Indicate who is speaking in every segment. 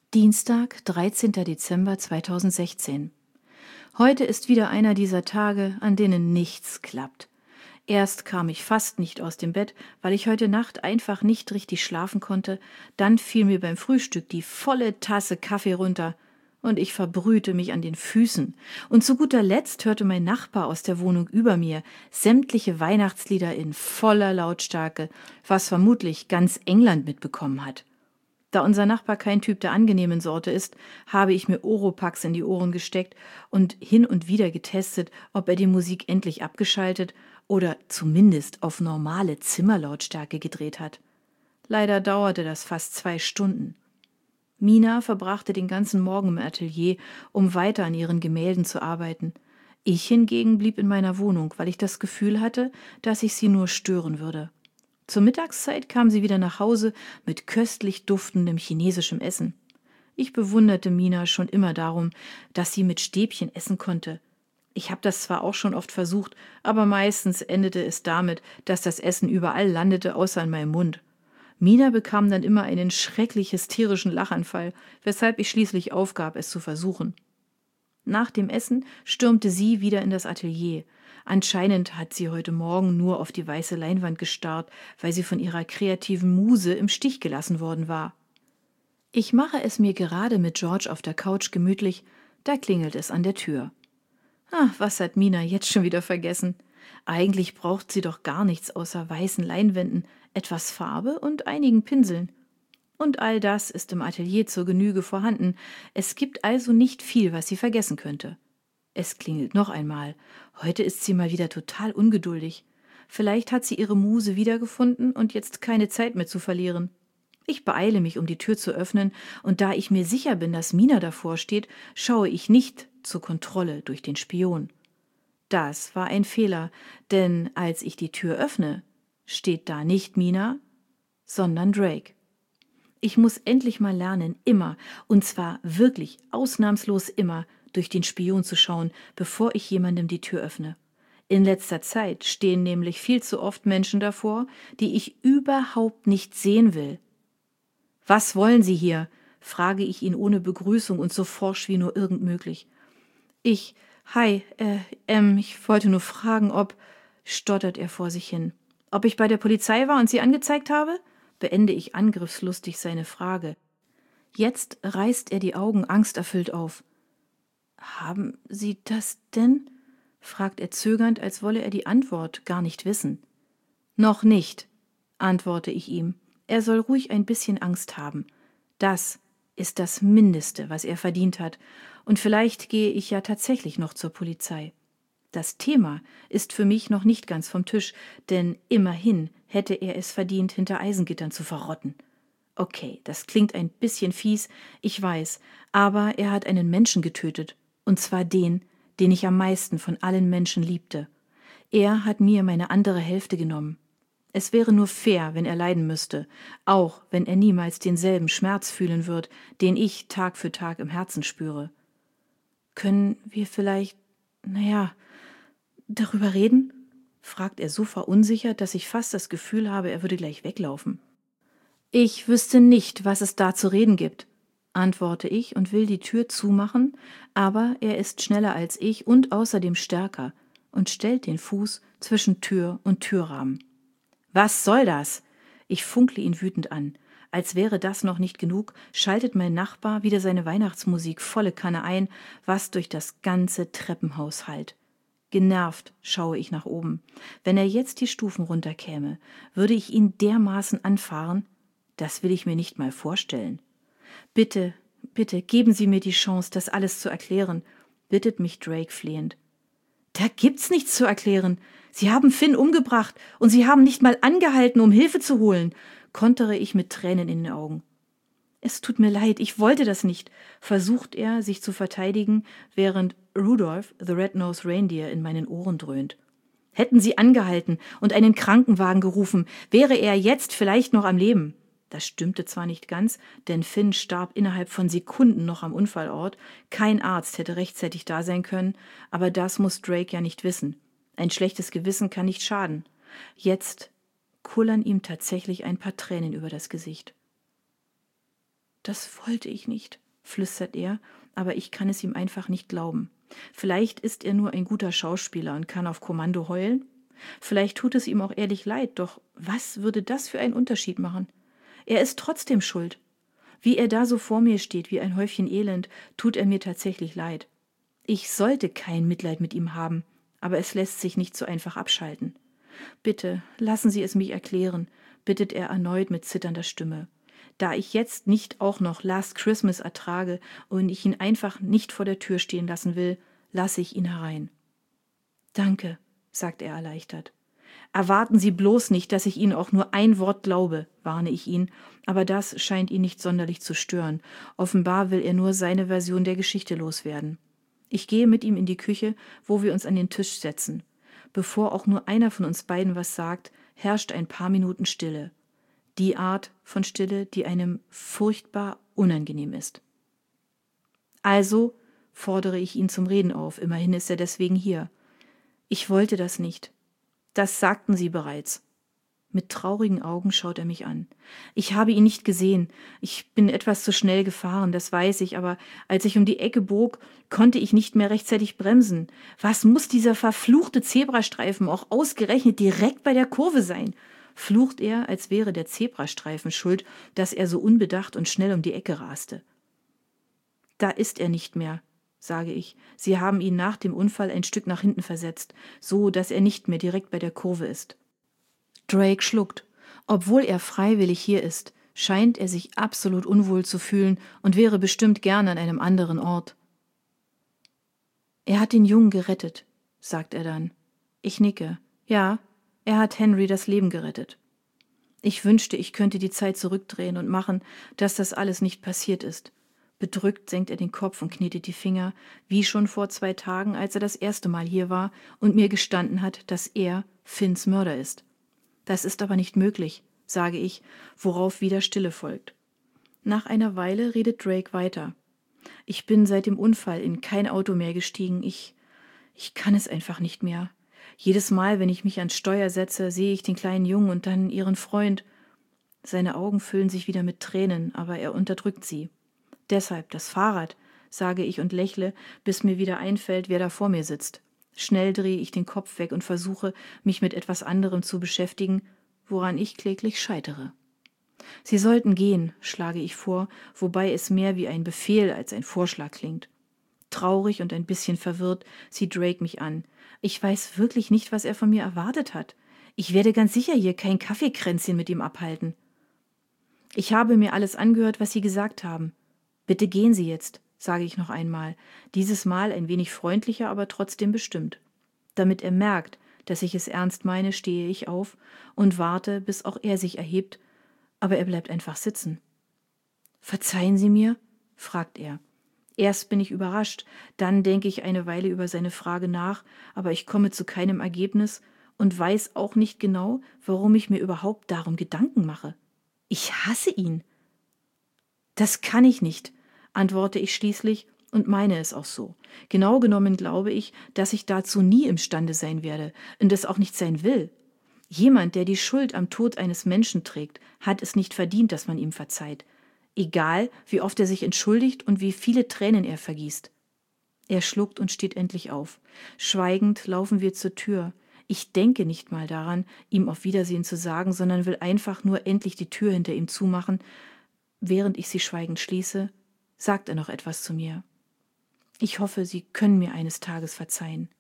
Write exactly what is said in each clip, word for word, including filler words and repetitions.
Speaker 1: Dienstag, dreizehnter Dezember zweitausendsechzehn. Heute ist wieder einer dieser Tage, an denen nichts klappt. Erst kam ich fast nicht aus dem Bett, weil ich heute Nacht einfach nicht richtig schlafen konnte. Dann fiel mir beim Frühstück die volle Tasse Kaffee runter und ich verbrühte mich an den Füßen. Und zu guter Letzt hörte mein Nachbar aus der Wohnung über mir sämtliche Weihnachtslieder in voller Lautstärke, was vermutlich ganz England mitbekommen hat. Da unser Nachbar kein Typ der angenehmen Sorte ist, habe ich mir Oropax in die Ohren gesteckt und hin und wieder getestet, ob er die Musik endlich abgeschaltet oder zumindest auf normale Zimmerlautstärke gedreht hat. Leider dauerte das fast zwei Stunden. Mina verbrachte den ganzen Morgen im Atelier, um weiter an ihren Gemälden zu arbeiten. Ich hingegen blieb in meiner Wohnung, weil ich das Gefühl hatte, dass ich sie nur stören würde. Zur Mittagszeit kam sie wieder nach Hause mit köstlich duftendem chinesischem Essen. Ich bewunderte Mina schon immer darum, dass sie mit Stäbchen essen konnte. Ich habe das zwar auch schon oft versucht, aber meistens endete es damit, dass das Essen überall landete, außer in meinem Mund. Mina bekam dann immer einen schrecklich hysterischen Lachanfall, weshalb ich schließlich aufgab, es zu versuchen. Nach dem Essen stürmte sie wieder in das Atelier. Anscheinend hat sie heute Morgen nur auf die weiße Leinwand gestarrt, weil sie von ihrer kreativen Muse im Stich gelassen worden war. Ich mache es mir gerade mit George auf der Couch gemütlich, da klingelt es an der Tür. Ah, was hat Mina jetzt schon wieder vergessen? Eigentlich braucht sie doch gar nichts außer weißen Leinwänden, etwas Farbe und einigen Pinseln. Und all das ist im Atelier zur Genüge vorhanden. Es gibt also nicht viel, was sie vergessen könnte. Es klingelt noch einmal. Heute ist sie mal wieder total ungeduldig. Vielleicht hat sie ihre Muse wiedergefunden und jetzt keine Zeit mehr zu verlieren. Ich beeile mich, um die Tür zu öffnen, und da ich mir sicher bin, dass Mina davor steht, schaue ich nicht zur Kontrolle durch den Spion. Das war ein Fehler, denn als ich die Tür öffne, steht da nicht Mina, sondern Drake. Ich muss endlich mal lernen, immer, und zwar wirklich ausnahmslos immer, durch den Spion zu schauen, bevor ich jemandem die Tür öffne. In letzter Zeit stehen nämlich viel zu oft Menschen davor, die ich überhaupt nicht sehen will. »Was wollen Sie hier?« frage ich ihn ohne Begrüßung und so forsch wie nur irgend möglich. »Ich, hi, äh, ähm, ich wollte nur fragen, ob«, stottert er vor sich hin. »Ob ich bei der Polizei war und Sie angezeigt habe?« beende ich angriffslustig seine Frage. Jetzt reißt er die Augen angsterfüllt auf. »Haben Sie das denn?« fragt er zögernd, als wolle er die Antwort gar nicht wissen. »Noch nicht«, antworte ich ihm. Er soll ruhig ein bisschen Angst haben. Das ist das Mindeste, was er verdient hat. Und vielleicht gehe ich ja tatsächlich noch zur Polizei. Das Thema ist für mich noch nicht ganz vom Tisch, denn immerhin hätte er es verdient, hinter Eisengittern zu verrotten. Okay, das klingt ein bisschen fies, ich weiß, aber er hat einen Menschen getötet, und zwar den, den ich am meisten von allen Menschen liebte. Er hat mir meine andere Hälfte genommen. Es wäre nur fair, wenn er leiden müsste, auch wenn er niemals denselben Schmerz fühlen wird, den ich Tag für Tag im Herzen spüre. Können wir vielleicht, naja, darüber reden?« fragt er so verunsichert, dass ich fast das Gefühl habe, er würde gleich weglaufen. »Ich wüsste nicht, was es da zu reden gibt«, antworte ich und will die Tür zumachen, aber er ist schneller als ich und außerdem stärker und stellt den Fuß zwischen Tür und Türrahmen. »Was soll das?« Ich funkle ihn wütend an. Als wäre das noch nicht genug, schaltet mein Nachbar wieder seine Weihnachtsmusik volle Kanne ein, was durch das ganze Treppenhaus hallt. Genervt schaue ich nach oben. Wenn er jetzt die Stufen runterkäme, würde ich ihn dermaßen anfahren, das will ich mir nicht mal vorstellen. »Bitte, bitte, geben Sie mir die Chance, das alles zu erklären«, bittet mich Drake flehend. »Da gibt's nichts zu erklären. Sie haben Finn umgebracht und Sie haben nicht mal angehalten, um Hilfe zu holen«, kontere ich mit Tränen in den Augen. »Es tut mir leid, ich wollte das nicht«, versucht er, sich zu verteidigen, während Rudolph the Red-Nosed Reindeer in meinen Ohren dröhnt. »Hätten Sie angehalten und einen Krankenwagen gerufen, wäre er jetzt vielleicht noch am Leben.« Das stimmte zwar nicht ganz, denn Finn starb innerhalb von Sekunden noch am Unfallort. Kein Arzt hätte rechtzeitig da sein können, aber das muss Drake ja nicht wissen. Ein schlechtes Gewissen kann nicht schaden. Jetzt kullern ihm tatsächlich ein paar Tränen über das Gesicht. Das wollte ich nicht, flüstert er, aber ich kann es ihm einfach nicht glauben. Vielleicht ist er nur ein guter Schauspieler und kann auf Kommando heulen? Vielleicht tut es ihm auch ehrlich leid, doch was würde das für einen Unterschied machen? Er ist trotzdem schuld. Wie er da so vor mir steht, wie ein Häufchen Elend, tut er mir tatsächlich leid. Ich sollte kein Mitleid mit ihm haben, aber es lässt sich nicht so einfach abschalten. Bitte, lassen Sie es mich erklären, bittet er erneut mit zitternder Stimme. Da ich jetzt nicht auch noch Last Christmas ertrage und ich ihn einfach nicht vor der Tür stehen lassen will, lasse ich ihn herein. Danke, sagt er erleichtert. Erwarten Sie bloß nicht, dass ich Ihnen auch nur ein Wort glaube, warne ich ihn, aber das scheint ihn nicht sonderlich zu stören. Offenbar will er nur seine Version der Geschichte loswerden. Ich gehe mit ihm in die Küche, wo wir uns an den Tisch setzen. Bevor auch nur einer von uns beiden was sagt, herrscht ein paar Minuten Stille. Die Art von Stille, die einem furchtbar unangenehm ist. Also fordere ich ihn zum Reden auf, immerhin ist er deswegen hier. Ich wollte das nicht. Das sagten Sie bereits. Mit traurigen Augen schaut er mich an. Ich habe ihn nicht gesehen. Ich bin etwas zu schnell gefahren, das weiß ich, aber als ich um die Ecke bog, konnte ich nicht mehr rechtzeitig bremsen. Was muss dieser verfluchte Zebrastreifen auch ausgerechnet direkt bei der Kurve sein? Flucht er, als wäre der Zebrastreifen schuld, dass er so unbedacht und schnell um die Ecke raste. Da ist er nicht mehr, sage ich. Sie haben ihn nach dem Unfall ein Stück nach hinten versetzt, so dass er nicht mehr direkt bei der Kurve ist. Drake schluckt. Obwohl er freiwillig hier ist, scheint er sich absolut unwohl zu fühlen und wäre bestimmt gern an einem anderen Ort. Er hat den Jungen gerettet, sagt er dann. Ich nicke. Ja, er hat Henry das Leben gerettet. Ich wünschte, ich könnte die Zeit zurückdrehen und machen, dass das alles nicht passiert ist. Bedrückt senkt er den Kopf und knetet die Finger, wie schon vor zwei Tagen, als er das erste Mal hier war und mir gestanden hat, dass er Finns Mörder ist. Das ist aber nicht möglich, sage ich, worauf wieder Stille folgt. Nach einer Weile redet Drake weiter. Ich bin seit dem Unfall in kein Auto mehr gestiegen. Ich, ich kann es einfach nicht mehr. Jedes Mal, wenn ich mich ans Steuer setze, sehe ich den kleinen Jungen und dann ihren Freund. Seine Augen füllen sich wieder mit Tränen, aber er unterdrückt sie. Deshalb das Fahrrad, sage ich und lächle, bis mir wieder einfällt, wer da vor mir sitzt. Schnell drehe ich den Kopf weg und versuche, mich mit etwas anderem zu beschäftigen, woran ich kläglich scheitere. Sie sollten gehen, schlage ich vor, wobei es mehr wie ein Befehl als ein Vorschlag klingt. Traurig und ein bisschen verwirrt sieht Drake mich an. Ich weiß wirklich nicht, was er von mir erwartet hat. Ich werde ganz sicher hier kein Kaffeekränzchen mit ihm abhalten. Ich habe mir alles angehört, was Sie gesagt haben. Bitte gehen Sie jetzt, sage ich noch einmal, dieses Mal ein wenig freundlicher, aber trotzdem bestimmt. Damit er merkt, dass ich es ernst meine, stehe ich auf und warte, bis auch er sich erhebt, aber er bleibt einfach sitzen. »Verzeihen Sie mir?« fragt er. Erst bin ich überrascht, dann denke ich eine Weile über seine Frage nach, aber ich komme zu keinem Ergebnis und weiß auch nicht genau, warum ich mir überhaupt darum Gedanken mache. Ich hasse ihn. »Das kann ich nicht«, antworte ich schließlich und meine es auch so. Genau genommen glaube ich, dass ich dazu nie imstande sein werde und es auch nicht sein will. Jemand, der die Schuld am Tod eines Menschen trägt, hat es nicht verdient, dass man ihm verzeiht. Egal, wie oft er sich entschuldigt und wie viele Tränen er vergießt. Er schluckt und steht endlich auf. Schweigend laufen wir zur Tür. Ich denke nicht mal daran, ihm auf Wiedersehen zu sagen, sondern will einfach nur endlich die Tür hinter ihm zumachen. Während ich sie schweigend schließe, sagt er noch etwas zu mir. Ich hoffe, Sie können mir eines Tages verzeihen.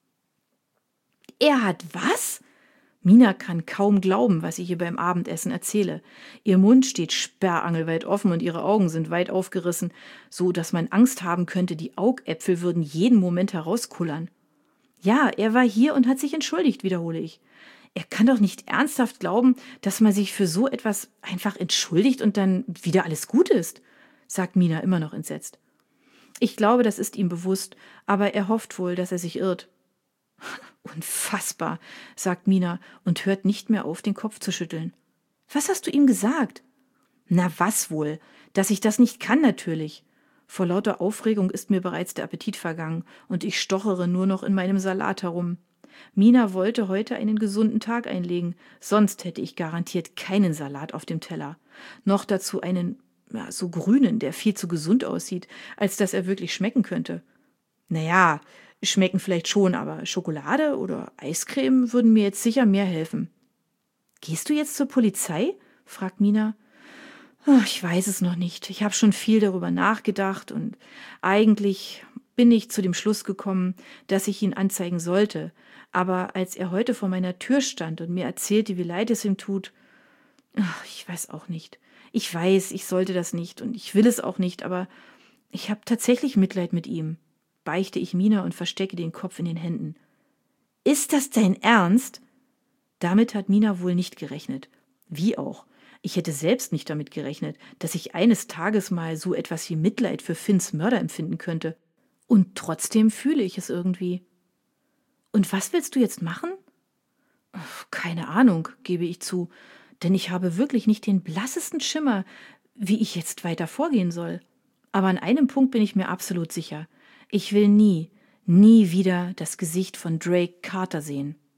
Speaker 1: Er hat was? Mina kann kaum glauben, was ich ihr beim Abendessen erzähle. Ihr Mund steht sperrangelweit offen und ihre Augen sind weit aufgerissen, so dass man Angst haben könnte, die Augäpfel würden jeden Moment herauskullern. Ja, er war hier und hat sich entschuldigt, wiederhole ich. Er kann doch nicht ernsthaft glauben, dass man sich für so etwas einfach entschuldigt und dann wieder alles gut ist, sagt Mina immer noch entsetzt. Ich glaube, das ist ihm bewusst, aber er hofft wohl, dass er sich irrt. Unfassbar, sagt Mina und hört nicht mehr auf, den Kopf zu schütteln. Was hast du ihm gesagt? Na was wohl, dass ich das nicht kann natürlich. Vor lauter Aufregung ist mir bereits der Appetit vergangen und ich stochere nur noch in meinem Salat herum. Mina wollte heute einen gesunden Tag einlegen, sonst hätte ich garantiert keinen Salat auf dem Teller. Noch dazu einen ja, so grünen, der viel zu gesund aussieht, als dass er wirklich schmecken könnte. Naja, schmecken vielleicht schon, aber Schokolade oder Eiscreme würden mir jetzt sicher mehr helfen. Gehst du jetzt zur Polizei? Fragt Mina. Ach, ich weiß es noch nicht. Ich habe schon viel darüber nachgedacht und eigentlich bin ich zu dem Schluss gekommen, dass ich ihn anzeigen sollte. Aber als er heute vor meiner Tür stand und mir erzählte, wie leid es ihm tut, ach, ich weiß auch nicht. Ich weiß, ich sollte das nicht und ich will es auch nicht, aber ich habe tatsächlich Mitleid mit ihm, beichte ich Mina und verstecke den Kopf in den Händen. Ist das dein Ernst? Damit hat Mina wohl nicht gerechnet. Wie auch? Ich hätte selbst nicht damit gerechnet, dass ich eines Tages mal so etwas wie Mitleid für Finns Mörder empfinden könnte. Und trotzdem fühle ich es irgendwie. Und was willst du jetzt machen? Keine Ahnung, gebe ich zu, denn ich habe wirklich nicht den blassesten Schimmer, wie ich jetzt weiter vorgehen soll. Aber an einem Punkt bin ich mir absolut sicher. Ich will nie, nie wieder das Gesicht von Drake Carter sehen.